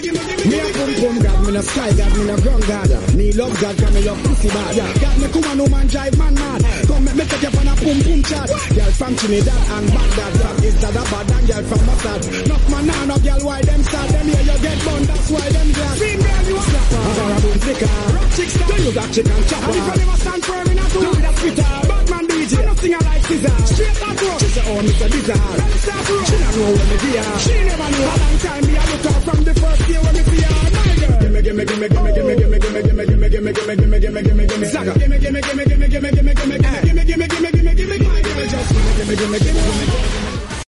Me a pum pum God, me no sky God, me no ground God. Me love God, cause me love pussy bad. God me come on, no man drive man mad. Come make me take you on a pum pum chat. Girl from Trinidad and Baghdad, from is that a bad and girl from Mossad. Knock man now, no girl why them sad. Them here you get bun, that's why them glad. Same girl you a slapper, or a boom flicker. Rock chicks down, you got chicken chopper. And if you never stand firm in a two, do that spitter. Batman DJ, I don't sing I like scissor. Straight up road, she say oh Mr. Bizarre. She don't know when me dear. She never